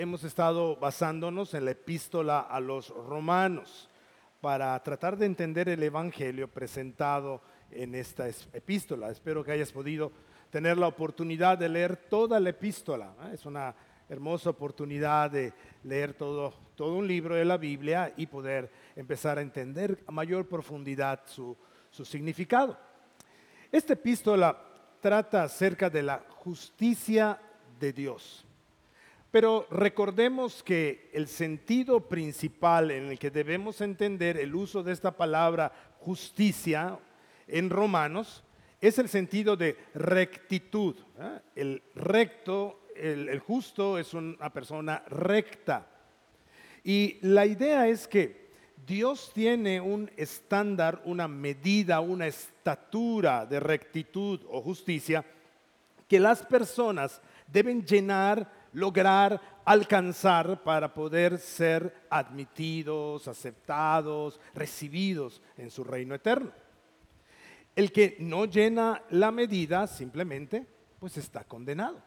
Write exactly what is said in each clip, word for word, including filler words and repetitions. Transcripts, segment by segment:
hemos estado basándonos en la epístola a los romanos para tratar de entender el evangelio presentado en esta epístola. Espero que hayas podido tener la oportunidad de leer toda la epístola. Es una hermosa oportunidad de leer todo, todo un libro de la Biblia y poder empezar a entender a mayor profundidad su, su significado. Esta epístola trata acerca de la justicia de Dios. Pero recordemos que el sentido principal en el que debemos entender el uso de esta palabra justicia en Romanos es el sentido de rectitud. ¿eh? El recto, el, el justo es una persona recta. Y la idea es que Dios tiene un estándar, una medida, una estatura de rectitud o justicia que las personas deben llenar, lograr, alcanzar para poder ser admitidos, aceptados, recibidos en su reino eterno. El que no llena la medida simplemente pues está condenado.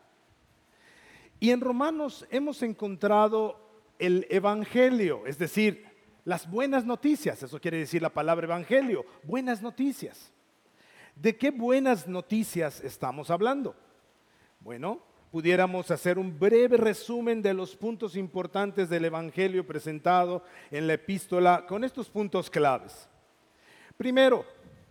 Y en Romanos hemos encontrado el evangelio, es decir, las buenas noticias. Eso quiere decir la palabra evangelio, buenas noticias. ¿De qué buenas noticias estamos hablando? Bueno, pudiéramos hacer un breve resumen de los puntos importantes del evangelio presentado en la epístola con estos puntos claves. Primero,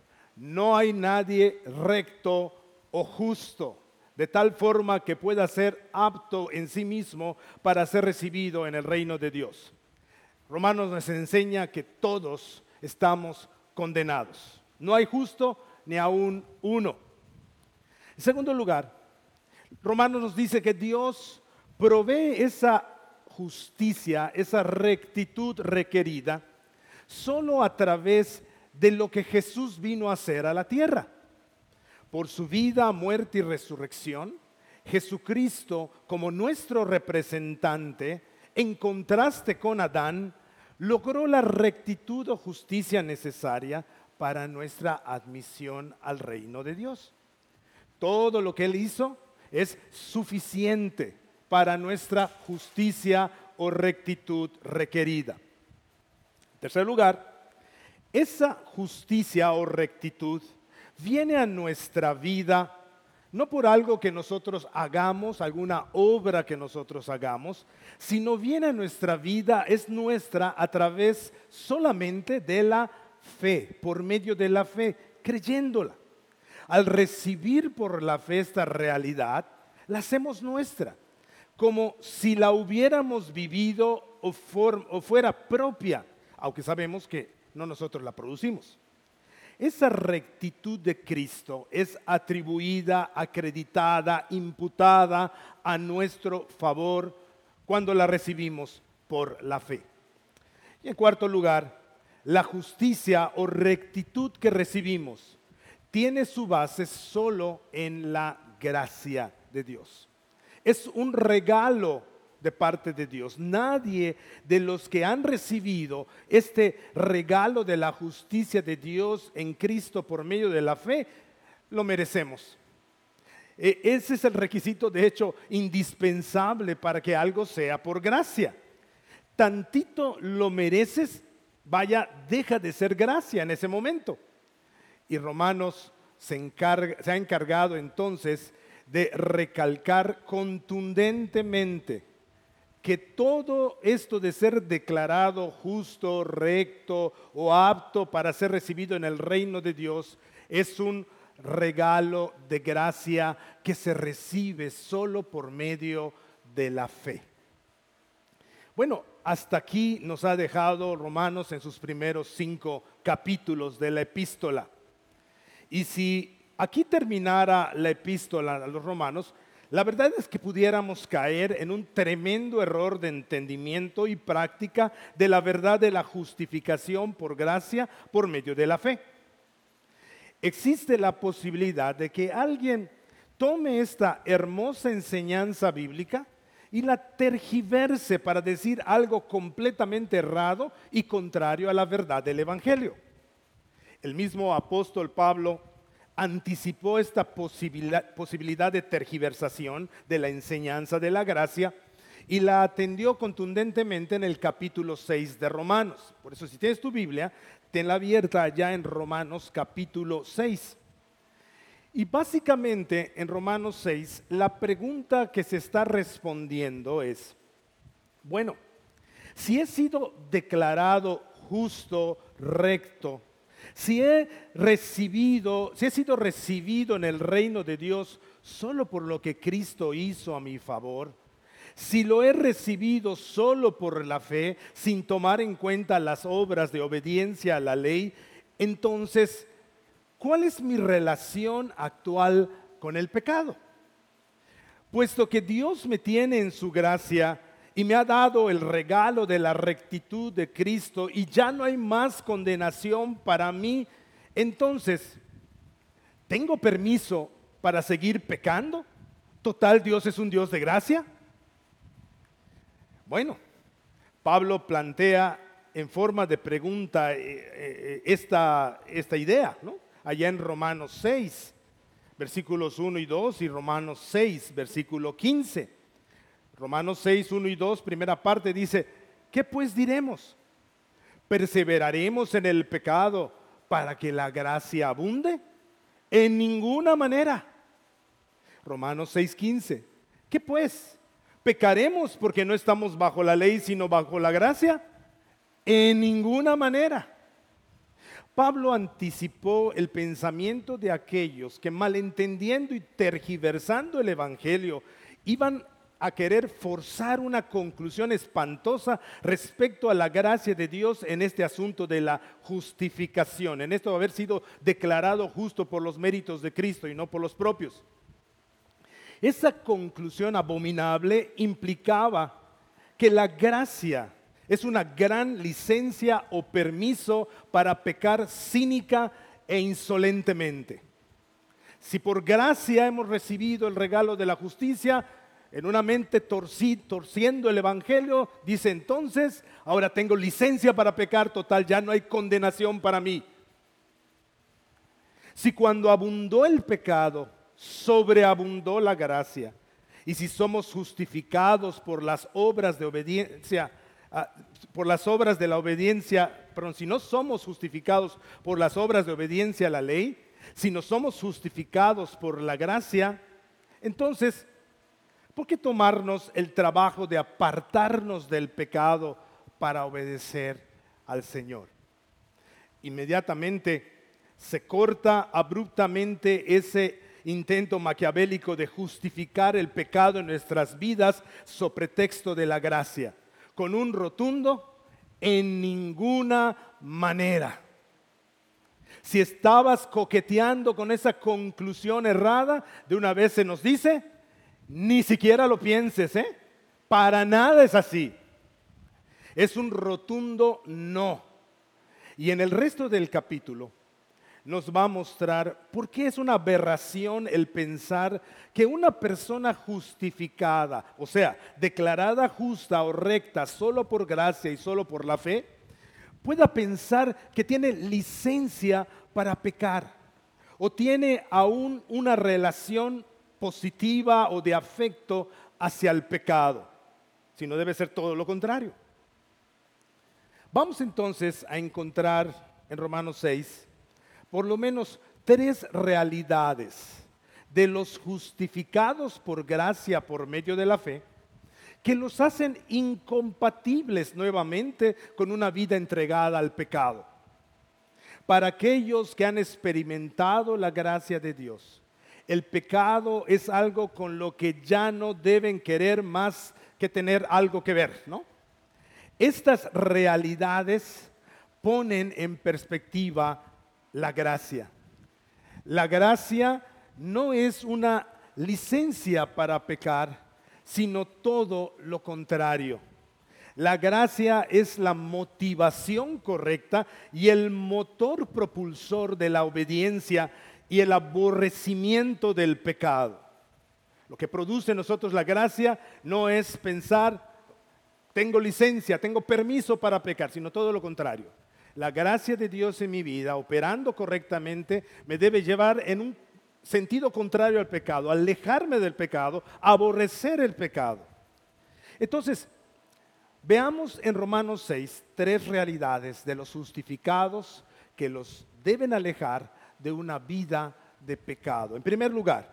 no hay nadie recto o justo, de tal forma que pueda ser apto en sí mismo para ser recibido en el reino de Dios. Romanos nos enseña que todos estamos condenados. No hay justo ni aún uno. En segundo lugar, Romanos nos dice que Dios provee esa justicia, esa rectitud requerida, solo a través de lo que Jesús vino a hacer a la tierra. Por su vida, muerte y resurrección, Jesucristo, como nuestro representante, en contraste con Adán, logró la rectitud o justicia necesaria para nuestra admisión al reino de Dios. Todo lo que Él hizo es suficiente para nuestra justicia o rectitud requerida. En tercer lugar, esa justicia o rectitud viene a nuestra vida no por algo que nosotros hagamos, alguna obra que nosotros hagamos, sino viene a nuestra vida, es nuestra a través solamente de la fe, por medio de la fe, creyéndola. Al recibir por la fe esta realidad, la hacemos nuestra, como si la hubiéramos vivido o, for, o fuera propia, aunque sabemos que no nosotros la producimos. Esa rectitud de Cristo es atribuida, acreditada, imputada a nuestro favor cuando la recibimos por la fe. Y en cuarto lugar, la justicia o rectitud que recibimos tiene su base solo en la gracia de Dios. Es un regalo de parte de Dios. Nadie de los que han recibido este regalo de la justicia de Dios en Cristo por medio de la fe, lo merecemos. E- ese es el requisito, de hecho, indispensable para que algo sea por gracia. Tantito lo mereces, vaya, deja de ser gracia en ese momento. Y Romanos se, encarga, se ha encargado entonces de recalcar contundentemente que todo esto de ser declarado justo, recto o apto para ser recibido en el reino de Dios es un regalo de gracia que se recibe solo por medio de la fe. Bueno, hasta aquí nos ha dejado Romanos en sus primeros cinco capítulos de la epístola. Y si aquí terminara la epístola a los Romanos, la verdad es que pudiéramos caer en un tremendo error de entendimiento y práctica de la verdad de la justificación por gracia por medio de la fe. Existe la posibilidad de que alguien tome esta hermosa enseñanza bíblica y la tergiverse para decir algo completamente errado y contrario a la verdad del evangelio. El mismo apóstol Pablo anticipó esta posibilidad, posibilidad de tergiversación de la enseñanza de la gracia y la atendió contundentemente en el capítulo seis de Romanos. Por eso, si tienes tu Biblia, tenla abierta allá en Romanos capítulo seis. Y básicamente en Romanos seis, la pregunta que se está respondiendo es, bueno, si he sido declarado justo, recto, si he recibido, si he sido recibido en el reino de Dios solo por lo que Cristo hizo a mi favor, si lo he recibido solo por la fe, sin tomar en cuenta las obras de obediencia a la ley, entonces, ¿cuál es mi relación actual con el pecado? Puesto que Dios me tiene en su gracia y me ha dado el regalo de la rectitud de Cristo y ya no hay más condenación para mí, entonces, ¿tengo permiso para seguir pecando? Total, Dios es un Dios de gracia. Bueno, Pablo plantea en forma de pregunta eh, eh, esta, esta idea, ¿no? Allá en Romanos seis, versículos uno y dos, y Romanos seis, versículo quince. Romanos seis, uno y dos, primera parte dice, ¿qué pues diremos? ¿Perseveraremos en el pecado para que la gracia abunde? En ninguna manera. Romanos seis, quince, ¿qué pues? ¿Pecaremos porque no estamos bajo la ley sino bajo la gracia? En ninguna manera. Pablo anticipó el pensamiento de aquellos que, malentendiendo y tergiversando el evangelio, iban a querer forzar una conclusión espantosa respecto a la gracia de Dios en este asunto de la justificación, en esto de haber sido declarado justo por los méritos de Cristo y no por los propios. Esa conclusión abominable implicaba que la gracia es una gran licencia o permiso para pecar cínica e insolentemente. Si por gracia hemos recibido el regalo de la justicia, en una mente torci, torciendo el evangelio, dice entonces, ahora tengo licencia para pecar, total, ya no hay condenación para mí. Si cuando abundó el pecado, sobreabundó la gracia, y si somos justificados por las obras de obediencia, por las obras de la obediencia, perdón, si no somos justificados por las obras de obediencia a la ley, si no somos justificados por la gracia, entonces, ¿por qué tomarnos el trabajo de apartarnos del pecado para obedecer al Señor? Inmediatamente se corta abruptamente ese intento maquiavélico de justificar el pecado en nuestras vidas sobre pretexto de la gracia, con un rotundo en ninguna manera. Si estabas coqueteando con esa conclusión errada, de una vez se nos dice, ni siquiera lo pienses, ¿eh? Para nada es así. Es un rotundo no. Y en el resto del capítulo nos va a mostrar por qué es una aberración el pensar que una persona justificada, o sea, declarada justa o recta solo por gracia y solo por la fe, pueda pensar que tiene licencia para pecar o tiene aún una relación positiva o de afecto hacia el pecado, sino debe ser todo lo contrario. Vamos entonces a encontrar en Romanos seis por lo menos tres realidades de los justificados por gracia por medio de la fe que los hacen incompatibles nuevamente con una vida entregada al pecado. Para aquellos que han experimentado la gracia de Dios, el pecado es algo con lo que ya no deben querer más que tener algo que ver, ¿no? Estas realidades ponen en perspectiva la gracia. La gracia no es una licencia para pecar, sino todo lo contrario. La gracia es la motivación correcta y el motor propulsor de la obediencia y el aborrecimiento del pecado. Lo que produce en nosotros la gracia no es pensar, tengo licencia, tengo permiso para pecar, sino todo lo contrario. La gracia de Dios en mi vida, operando correctamente, me debe llevar en un sentido contrario al pecado, alejarme del pecado, aborrecer el pecado. Entonces, veamos en Romanos seis tres realidades de los justificados que los deben alejar de una vida de pecado. En primer lugar,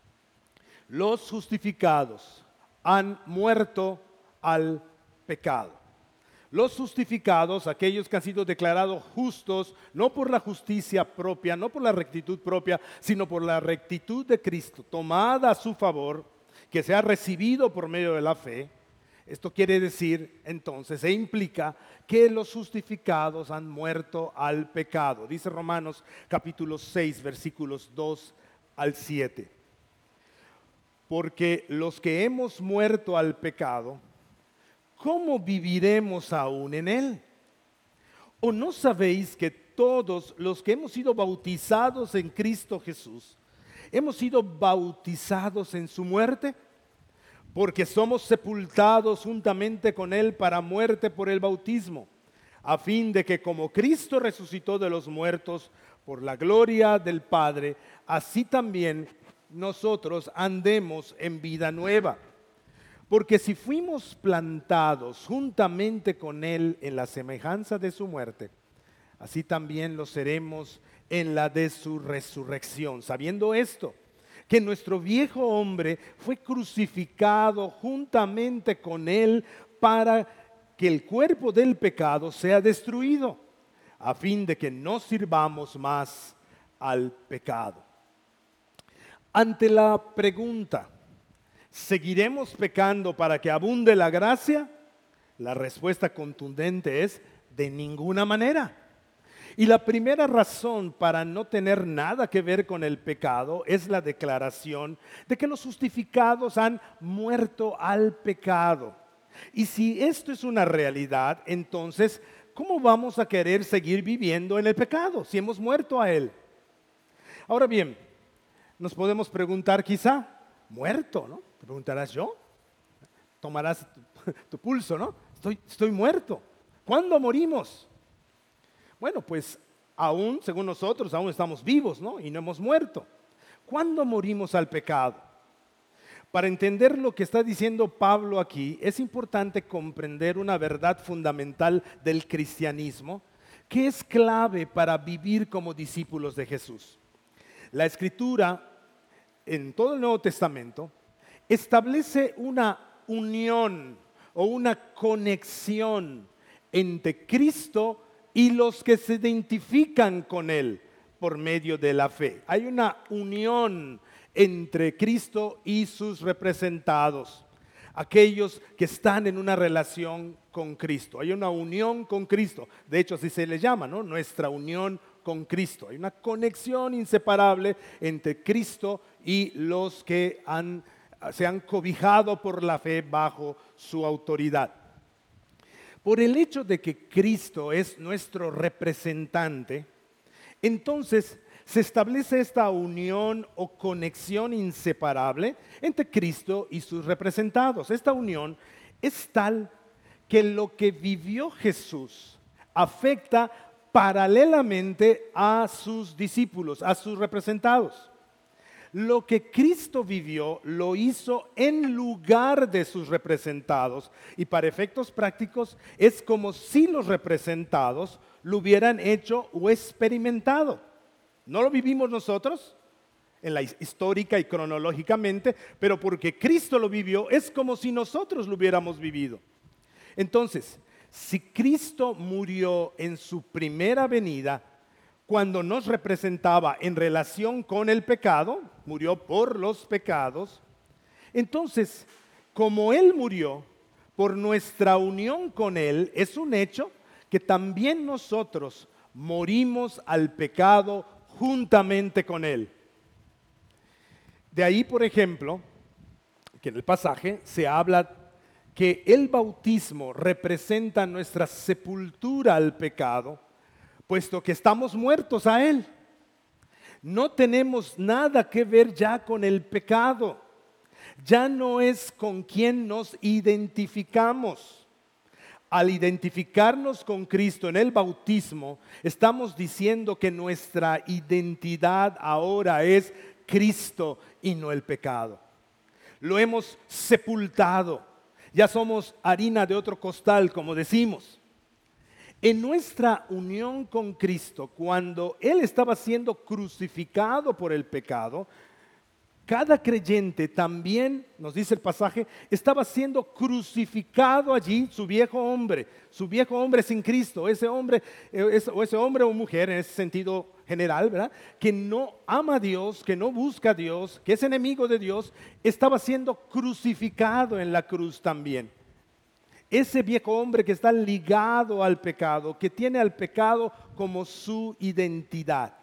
los justificados han muerto al pecado. Los justificados, aquellos que han sido declarados justos, no por la justicia propia, no por la rectitud propia, sino por la rectitud de Cristo, tomada a su favor, que se ha recibido por medio de la fe. Esto quiere decir, entonces, e implica que los justificados han muerto al pecado. Dice Romanos capítulo seis, versículos dos al siete. Porque los que hemos muerto al pecado, ¿cómo viviremos aún en él? ¿O no sabéis que todos los que hemos sido bautizados en Cristo Jesús, hemos sido bautizados en su muerte? Porque somos sepultados juntamente con él para muerte por el bautismo, a fin de que como Cristo resucitó de los muertos por la gloria del Padre, así también nosotros andemos en vida nueva. Porque si fuimos plantados juntamente con él en la semejanza de su muerte, así también lo seremos en la de su resurrección. Sabiendo esto, que nuestro viejo hombre fue crucificado juntamente con él para que el cuerpo del pecado sea destruido, a fin de que no sirvamos más al pecado. Ante la pregunta, ¿seguiremos pecando para que abunde la gracia? La respuesta contundente es, de ninguna manera. Y la primera razón para no tener nada que ver con el pecado es la declaración de que los justificados han muerto al pecado. Y si esto es una realidad, entonces, ¿cómo vamos a querer seguir viviendo en el pecado si hemos muerto a él? Ahora bien, nos podemos preguntar quizá, muerto, ¿no? Te preguntarás, ¿yo? Tomarás tu, tu pulso, ¿no? Estoy, estoy muerto. ¿Cuándo morimos? Bueno, pues aún, según nosotros, aún estamos vivos, ¿no? Y no hemos muerto. ¿Cuándo morimos al pecado? Para entender lo que está diciendo Pablo aquí, es importante comprender una verdad fundamental del cristianismo que es clave para vivir como discípulos de Jesús. La Escritura, en todo el Nuevo Testamento, establece una unión o una conexión entre Cristo y los que se identifican con él por medio de la fe. Hay una unión entre Cristo y sus representados, aquellos que están en una relación con Cristo. Hay una unión con Cristo, de hecho así se le llama, ¿no? Nuestra unión con Cristo. Hay una conexión inseparable entre Cristo y los que han, se han cobijado por la fe bajo su autoridad. Por el hecho de que Cristo es nuestro representante, entonces se establece esta unión o conexión inseparable entre Cristo y sus representados. Esta unión es tal que lo que vivió Jesús afecta paralelamente a sus discípulos, a sus representados. Lo que Cristo vivió lo hizo en lugar de sus representados, y para efectos prácticos es como si los representados lo hubieran hecho o experimentado. No lo vivimos nosotros en la histórica y cronológicamente, pero porque Cristo lo vivió es como si nosotros lo hubiéramos vivido. Entonces, si Cristo murió en su primera venida, cuando nos representaba en relación con el pecado, murió por los pecados, entonces, como Él murió por nuestra unión con Él, es un hecho que también nosotros morimos al pecado juntamente con Él. De ahí, por ejemplo, que en el pasaje se habla que el bautismo representa nuestra sepultura al pecado, puesto que estamos muertos a él. No tenemos nada que ver ya con el pecado. Ya no es con quien nos identificamos. Al identificarnos con Cristo en el bautismo, estamos diciendo que nuestra identidad ahora es Cristo y no el pecado. Lo hemos sepultado. Ya somos harina de otro costal, como decimos. En nuestra unión con Cristo, cuando Él estaba siendo crucificado por el pecado, cada creyente también, nos dice el pasaje, estaba siendo crucificado allí, su viejo hombre, su viejo hombre sin Cristo, ese hombre, o ese hombre o mujer en ese sentido general, ¿verdad? Que no ama a Dios, que no busca a Dios, que es enemigo de Dios, estaba siendo crucificado en la cruz también. Ese viejo hombre que está ligado al pecado, que tiene al pecado como su identidad.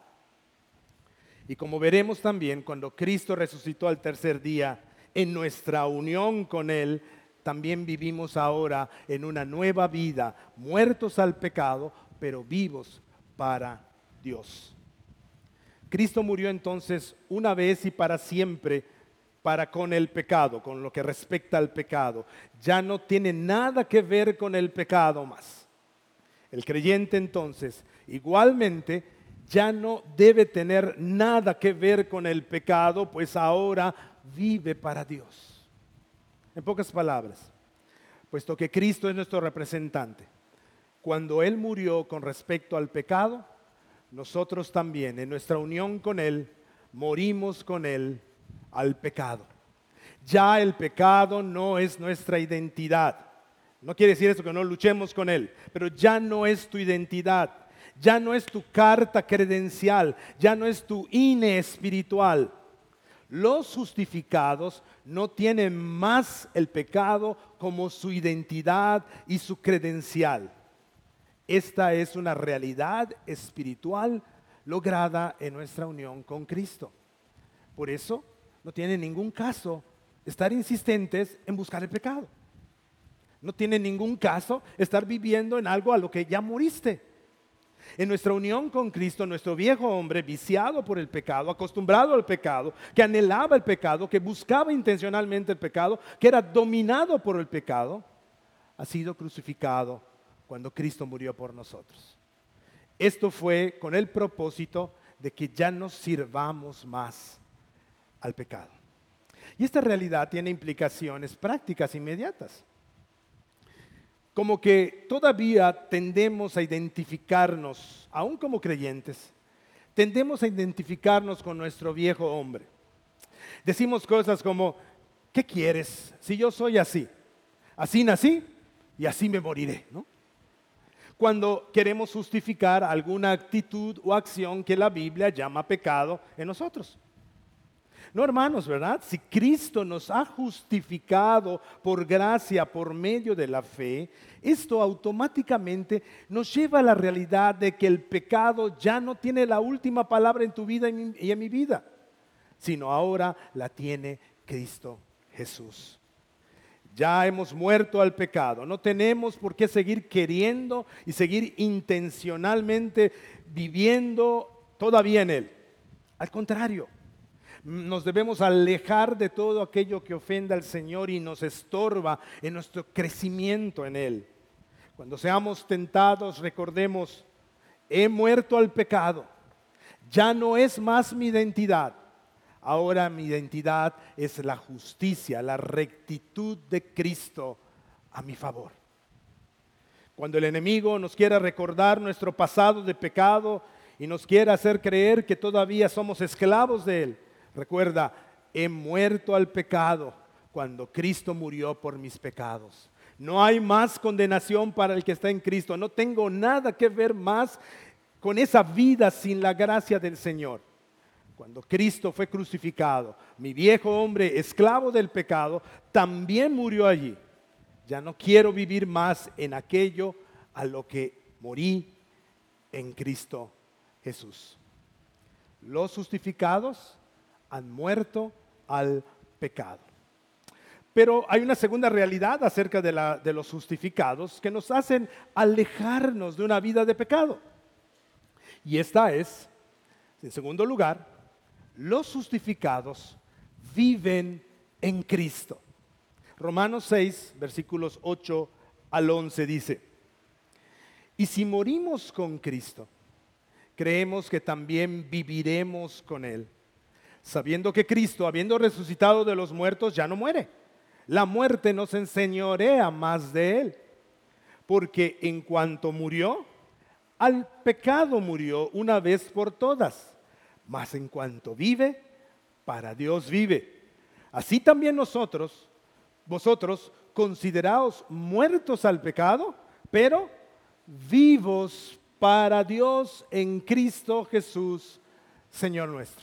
Y como veremos también, cuando Cristo resucitó al tercer día, en nuestra unión con Él, también vivimos ahora en una nueva vida, muertos al pecado, pero vivos para Dios. Cristo murió entonces una vez y para siempre para con el pecado, con lo que respecta al pecado. Ya no tiene nada que ver con el pecado más. El creyente entonces, igualmente, ya no debe tener nada que ver con el pecado, pues ahora vive para Dios. En pocas palabras, puesto que Cristo es nuestro representante, cuando Él murió con respecto al pecado, nosotros también en nuestra unión con Él, morimos con Él al pecado. Ya el pecado no es nuestra identidad. No quiere decir eso que no luchemos con Él, pero ya no es tu identidad. Ya no es tu carta credencial, ya no es tu I N E espiritual. Los justificados no tienen más el pecado como su identidad y su credencial. Esta es una realidad espiritual lograda en nuestra unión con Cristo. Por eso no tiene ningún caso estar insistentes en buscar el pecado. No tiene ningún caso estar viviendo en algo a lo que ya moriste. En nuestra unión con Cristo, nuestro viejo hombre, viciado por el pecado, acostumbrado al pecado, que anhelaba el pecado, que buscaba intencionalmente el pecado, que era dominado por el pecado, ha sido crucificado cuando Cristo murió por nosotros. Esto fue con el propósito de que ya no sirvamos más al pecado. Y esta realidad tiene implicaciones prácticas inmediatas. Como que todavía tendemos a identificarnos, aún como creyentes, tendemos a identificarnos con nuestro viejo hombre. Decimos cosas como, ¿qué quieres si yo soy así? Así nací y así me moriré, ¿no? Cuando queremos justificar alguna actitud o acción que la Biblia llama pecado en nosotros. No, hermanos, ¿verdad? Si Cristo nos ha justificado por gracia, por medio de la fe, esto automáticamente nos lleva a la realidad de que el pecado ya no tiene la última palabra en tu vida y en mi vida, sino ahora la tiene Cristo Jesús. Ya hemos muerto al pecado, no tenemos por qué seguir queriendo y seguir intencionalmente viviendo todavía en Él. Al contrario, nos debemos alejar de todo aquello que ofenda al Señor y nos estorba en nuestro crecimiento en Él. Cuando seamos tentados, recordemos, he muerto al pecado. Ya no es más mi identidad. Ahora mi identidad es la justicia, la rectitud de Cristo a mi favor. Cuando el enemigo nos quiera recordar nuestro pasado de pecado y nos quiera hacer creer que todavía somos esclavos de Él, recuerda, he muerto al pecado cuando Cristo murió por mis pecados. No hay más condenación para el que está en Cristo. No tengo nada que ver más con esa vida sin la gracia del Señor. Cuando Cristo fue crucificado, mi viejo hombre, esclavo del pecado, también murió allí. Ya no quiero vivir más en aquello a lo que morí en Cristo Jesús. Los justificados han muerto al pecado. Pero hay una segunda realidad acerca de, la, de los justificados que nos hacen alejarnos de una vida de pecado. Y esta es, en segundo lugar, los justificados viven en Cristo. Romanos seis, versículos ocho al once dice, y si morimos con Cristo, creemos que también viviremos con Él, sabiendo que Cristo, habiendo resucitado de los muertos, ya no muere. la muerte no se enseñorea más de él. Porque en cuanto murió, al pecado murió una vez por todas. Mas en cuanto vive, para Dios vive. Así también nosotros, vosotros, consideraos muertos al pecado, pero vivos para Dios en Cristo Jesús, Señor nuestro.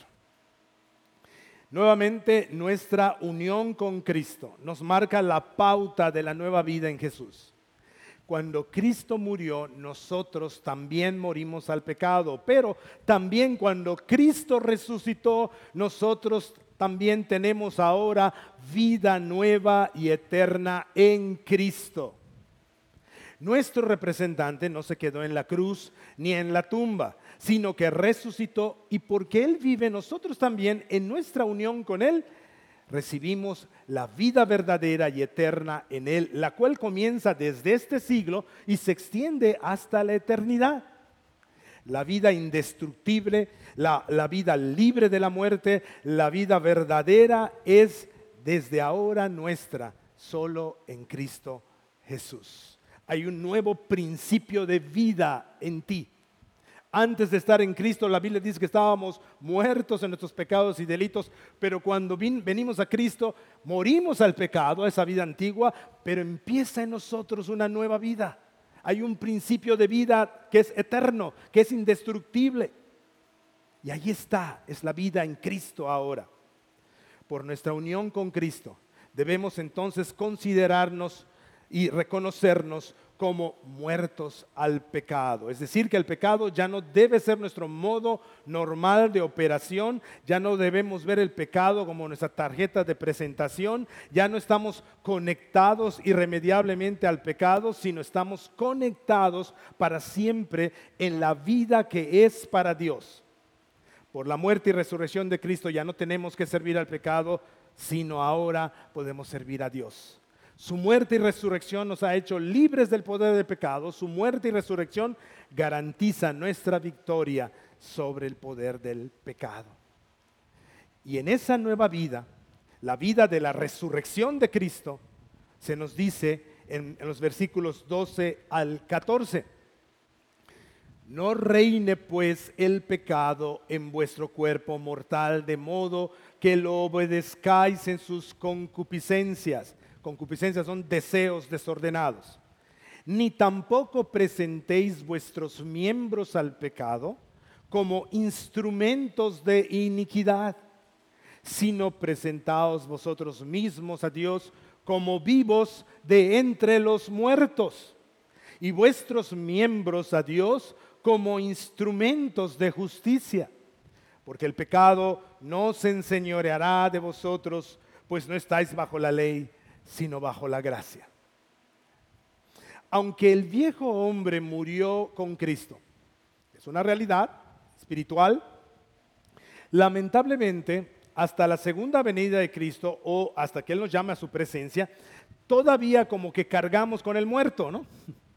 Nuevamente, nuestra unión con Cristo nos marca la pauta de la nueva vida en Jesús. Cuando Cristo murió, nosotros también morimos al pecado, pero también cuando Cristo resucitó, nosotros también tenemos ahora vida nueva y eterna en Cristo. Nuestro representante no se quedó en la cruz ni en la tumba, sino que resucitó, y porque Él vive, nosotros también en nuestra unión con Él recibimos la vida verdadera y eterna en Él, la cual comienza desde este siglo y se extiende hasta la eternidad. La vida indestructible, la, la vida libre de la muerte, la vida verdadera es desde ahora nuestra, solo en Cristo Jesús. Hay un nuevo principio de vida en ti. Antes de estar en Cristo, la Biblia dice que estábamos muertos en nuestros pecados y delitos, pero cuando vin, venimos a Cristo, morimos al pecado, a esa vida antigua, pero empieza en nosotros una nueva vida. Hay un principio de vida que es eterno, que es indestructible. Y ahí está, es la vida en Cristo ahora. Por nuestra unión con Cristo, debemos entonces considerarnos y reconocernos como muertos al pecado. Es decir, que el pecado ya no debe ser nuestro modo normal de operación, ya no debemos ver el pecado como nuestra tarjeta de presentación, ya no estamos conectados irremediablemente al pecado, sino estamos conectados para siempre en la vida que es para Dios. Por la muerte y resurrección de Cristo ya no tenemos que servir al pecado, sino ahora podemos servir a Dios. Su muerte y resurrección nos ha hecho libres del poder del pecado. Su muerte y resurrección garantiza nuestra victoria sobre el poder del pecado. Y en esa nueva vida, la vida de la resurrección de Cristo, se nos dice en, en los versículos doce al catorce. No reine pues el pecado en vuestro cuerpo mortal, de modo que lo obedezcáis en sus concupiscencias. Concupiscencias son deseos desordenados. Ni tampoco presentéis vuestros miembros al pecado como instrumentos de iniquidad, sino presentaos vosotros mismos a Dios como vivos de entre los muertos, y vuestros miembros a Dios como instrumentos de justicia. Porque el pecado no se enseñoreará de vosotros, pues no estáis bajo la ley, sino bajo la gracia. Aunque el viejo hombre murió con Cristo, es una realidad espiritual, lamentablemente hasta la segunda venida de Cristo, o hasta que Él nos llame a su presencia, todavía como que cargamos con el muerto, ¿no?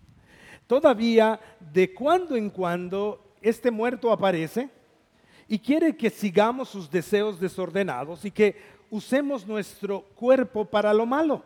Todavía de cuando en cuando este muerto aparece y quiere que sigamos sus deseos desordenados y que usemos nuestro cuerpo para lo malo.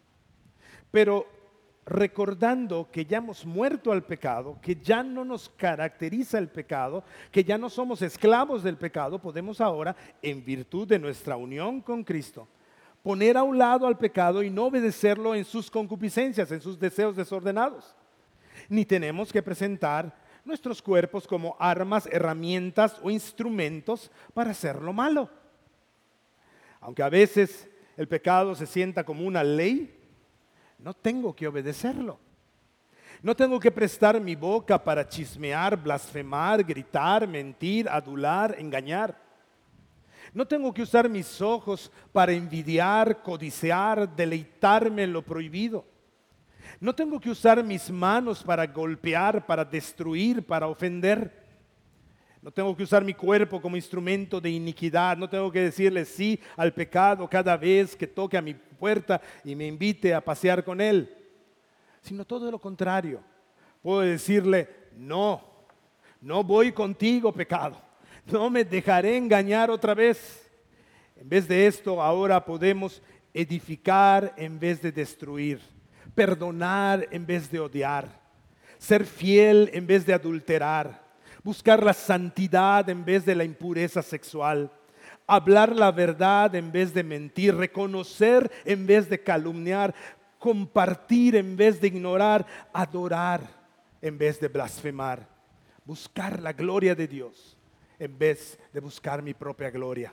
Pero recordando que ya hemos muerto al pecado, que ya no nos caracteriza el pecado, que ya no somos esclavos del pecado, podemos ahora, en virtud de nuestra unión con Cristo, poner a un lado al pecado y no obedecerlo en sus concupiscencias, en sus deseos desordenados. Ni tenemos que presentar nuestros cuerpos como armas, herramientas o instrumentos para hacer lo malo. Aunque a veces el pecado se sienta como una ley, no tengo que obedecerlo. No tengo que prestar mi boca para chismear, blasfemar, gritar, mentir, adular, engañar. No tengo que usar mis ojos para envidiar, codiciar, deleitarme en lo prohibido. No tengo que usar mis manos para golpear, para destruir, para ofender. No tengo que usar mi cuerpo como instrumento de iniquidad. No tengo que decirle sí al pecado cada vez que toque a mi puerta y me invite a pasear con él. Sino todo lo contrario. Puedo decirle, no, no voy contigo, pecado. No me dejaré engañar otra vez. En vez de esto, ahora podemos edificar en vez de destruir, perdonar en vez de odiar, ser fiel en vez de adulterar, buscar la santidad en vez de la impureza sexual, hablar la verdad en vez de mentir, reconocer en vez de calumniar, compartir en vez de ignorar, adorar en vez de blasfemar, buscar la gloria de Dios en vez de buscar mi propia gloria.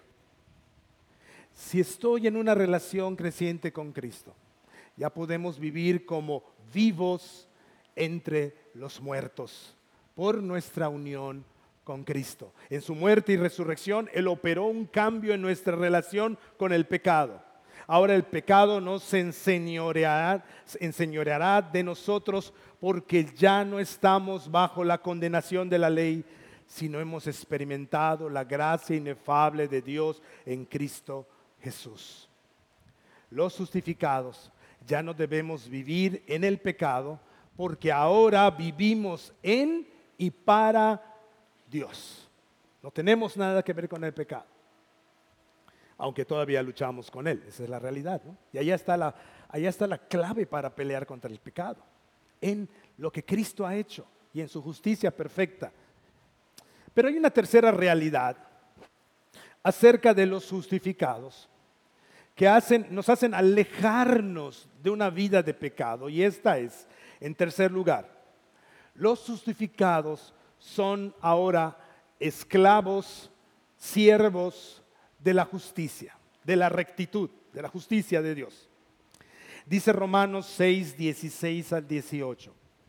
Si estoy en una relación creciente con Cristo, ya podemos vivir como vivos entre los muertos por nuestra unión con Cristo. En su muerte y resurrección, Él operó un cambio en nuestra relación con el pecado. Ahora el pecado no se enseñoreará, enseñoreará de nosotros porque ya no estamos bajo la condenación de la ley, sino hemos experimentado la gracia inefable de Dios en Cristo Jesús. Los justificados ya no debemos vivir en el pecado porque ahora vivimos en y para Dios. No tenemos nada que ver con el pecado, aunque todavía luchamos con él. Esa es la realidad, ¿no? Y allá está la, allá está la clave para pelear contra el pecado, en lo que Cristo ha hecho y en su justicia perfecta. Pero hay una tercera realidad acerca de los justificados que hacen, nos hacen alejarnos de una vida de pecado, y esta es, en tercer lugar, los justificados son ahora esclavos, siervos de la justicia, de la rectitud, de la justicia de Dios. Dice Romanos seis, dieciséis al dieciocho.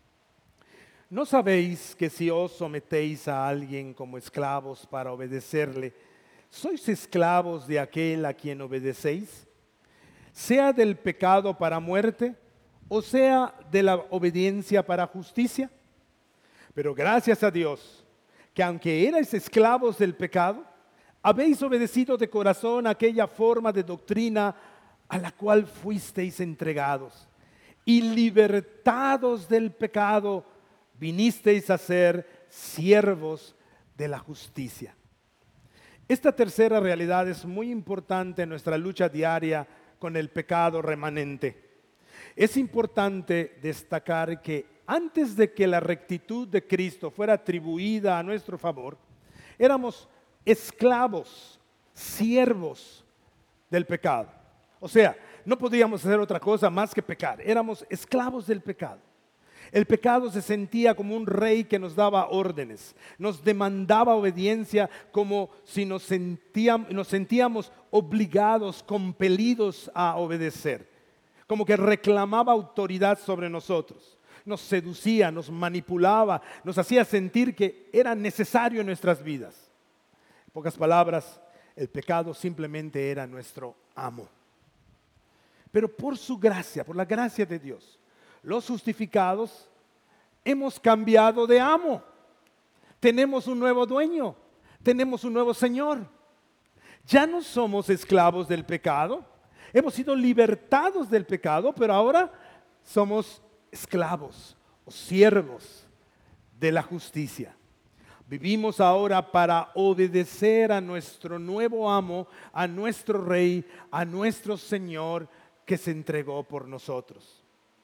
¿No sabéis que si os sometéis a alguien como esclavos para obedecerle, sois esclavos de aquel a quien obedecéis? Sea del pecado para muerte, o sea de la obediencia para justicia. Pero gracias a Dios, que aunque erais esclavos del pecado, habéis obedecido de corazón aquella forma de doctrina a la cual fuisteis entregados, y libertados del pecado, vinisteis a ser siervos de la justicia. Esta tercera realidad es muy importante en nuestra lucha diaria con el pecado remanente. Es importante destacar que antes de que la rectitud de Cristo fuera atribuida a nuestro favor, éramos esclavos, siervos del pecado. O sea, no podíamos hacer otra cosa más que pecar. Éramos esclavos del pecado. El pecado se sentía como un rey que nos daba órdenes, nos demandaba obediencia, como si nos sentíamos, nos sentíamos obligados, compelidos a obedecer, como que reclamaba autoridad sobre nosotros, nos seducía, nos manipulaba, nos hacía sentir que era necesario en nuestras vidas. En pocas palabras, el pecado simplemente era nuestro amo. Pero por su gracia, por la gracia de Dios, los justificados hemos cambiado de amo. Tenemos un nuevo dueño, tenemos un nuevo Señor. Ya no somos esclavos del pecado, hemos sido libertados del pecado, pero ahora somos esclavos o siervos de la justicia. Vivimos ahora para obedecer a nuestro nuevo amo, a nuestro rey, a nuestro Señor que se entregó por nosotros.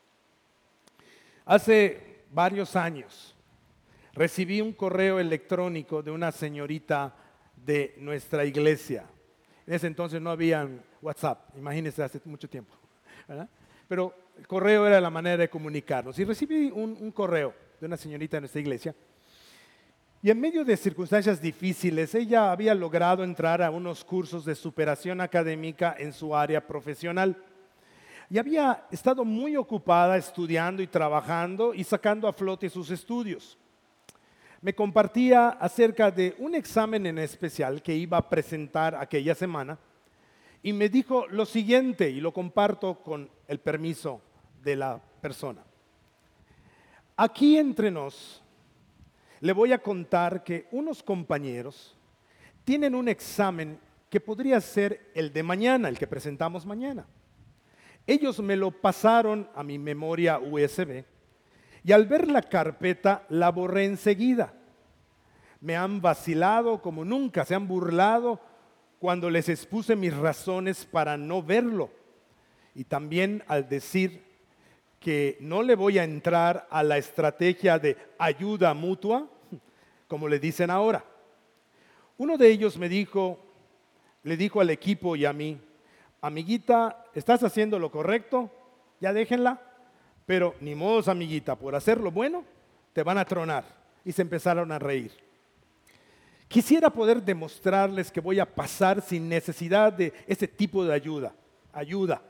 Hace varios años recibí un correo electrónico de una señorita de nuestra iglesia. En ese entonces no había WhatsApp, imagínense, hace mucho tiempo, ¿verdad? Pero el correo era la manera de comunicarnos. Y recibí un, un correo de una señorita de nuestra iglesia. Y en medio de circunstancias difíciles, ella había logrado entrar a unos cursos de superación académica en su área profesional. Y había estado muy ocupada estudiando y trabajando y sacando a flote sus estudios. Me compartía acerca de un examen en especial que iba a presentar aquella semana y me dijo lo siguiente, y lo comparto con el permiso de la persona. Aquí entre nos, le voy a contar que unos compañeros tienen un examen que podría ser el de mañana, el que presentamos mañana. Ellos me lo pasaron a mi memoria U S B y al ver la carpeta la borré enseguida. Me han vacilado como nunca, se han burlado cuando les expuse mis razones para no verlo. y también al decir que no le voy a entrar a la estrategia de ayuda mutua, como le dicen ahora. Uno de ellos me dijo, le dijo al equipo y a mí, amiguita, ¿estás haciendo lo correcto? Ya déjenla, pero ni modos, amiguita, por hacer lo bueno, te van a tronar. Y se empezaron a reír. Quisiera poder demostrarles que voy a pasar sin necesidad de ese tipo de ayuda, ayuda.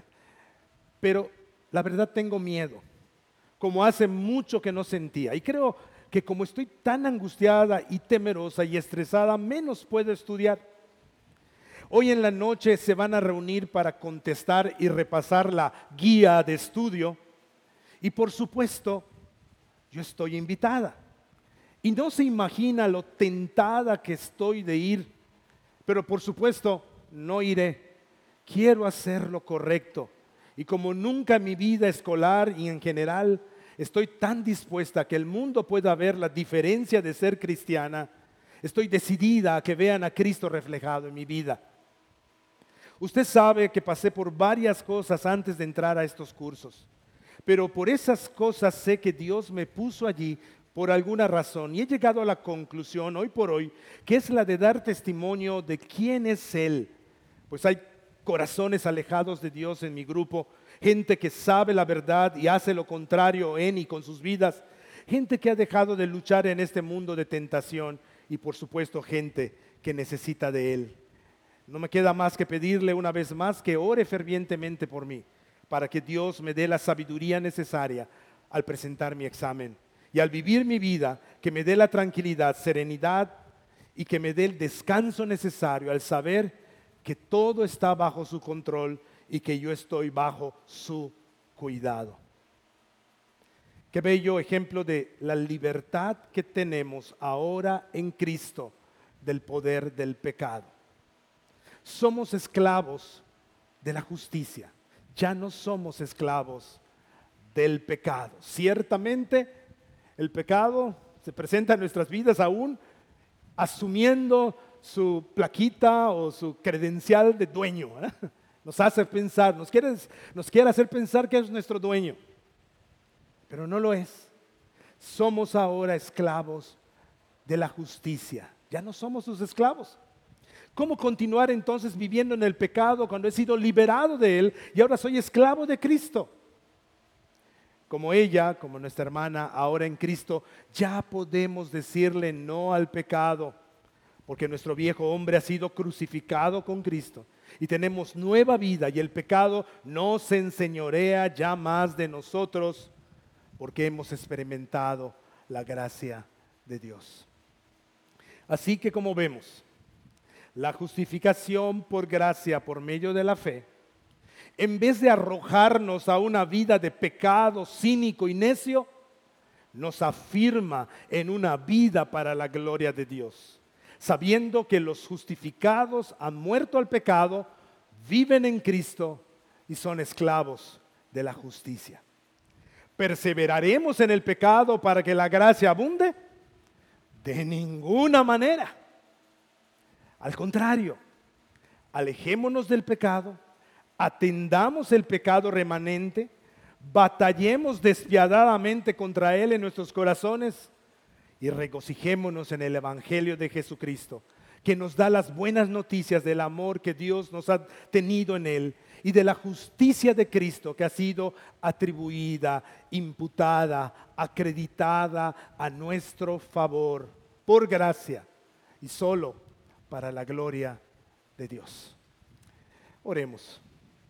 Pero la verdad tengo miedo, como hace mucho que no sentía. Y creo que como estoy tan angustiada y temerosa y estresada, menos puedo estudiar. Hoy en la noche se van a reunir para contestar y repasar la guía de estudio. Y por supuesto, yo estoy invitada. Y no se imagina lo tentada que estoy de ir. Pero por supuesto, no iré. Quiero hacer lo correcto. Y como nunca en mi vida escolar y en general estoy tan dispuesta a que el mundo pueda ver la diferencia de ser cristiana, estoy decidida a que vean a Cristo reflejado en mi vida. Usted sabe que pasé por varias cosas antes de entrar a estos cursos, pero por esas cosas sé que Dios me puso allí por alguna razón y he llegado a la conclusión hoy por hoy que es la de dar testimonio de quién es Él. Pues hay corazones alejados de Dios en mi grupo, gente que sabe la verdad y hace lo contrario en y con sus vidas, gente que ha dejado de luchar en este mundo de tentación y por supuesto gente que necesita de Él. No me queda más que pedirle una vez más que ore fervientemente por mí, para que Dios me dé la sabiduría necesaria al presentar mi examen y al vivir mi vida, que me dé la tranquilidad, serenidad y que me dé el descanso necesario al saber que todo está bajo su control y que yo estoy bajo su cuidado. Qué bello ejemplo de la libertad que tenemos ahora en Cristo del poder del pecado. Somos esclavos de la justicia, ya no somos esclavos del pecado. Ciertamente el pecado se presenta en nuestras vidas aún asumiendo su plaquita o su credencial de dueño, ¿eh? Nos hace pensar, nos quiere, nos quiere hacer pensar que es nuestro dueño, pero no lo es. Somos ahora esclavos de la justicia, ya no somos sus esclavos. ¿Cómo continuar entonces viviendo en el pecado cuando he sido liberado de él y ahora soy esclavo de Cristo? Como ella, como nuestra hermana, ahora en Cristo, ya podemos decirle no al pecado, porque nuestro viejo hombre ha sido crucificado con Cristo y tenemos nueva vida y el pecado no se enseñorea ya más de nosotros porque hemos experimentado la gracia de Dios. Así que como vemos, la justificación por gracia por medio de la fe, en vez de arrojarnos a una vida de pecado cínico y necio, nos afirma en una vida para la gloria de Dios, sabiendo que los justificados han muerto al pecado, viven en Cristo y son esclavos de la justicia. ¿Perseveraremos en el pecado para que la gracia abunde? De ninguna manera. Al contrario, alejémonos del pecado, atendamos el pecado remanente, batallemos despiadadamente contra él en nuestros corazones y regocijémonos en el Evangelio de Jesucristo, que nos da las buenas noticias del amor que Dios nos ha tenido en él y de la justicia de Cristo que ha sido atribuida, imputada, acreditada a nuestro favor, por gracia y solo para la gloria de Dios. Oremos.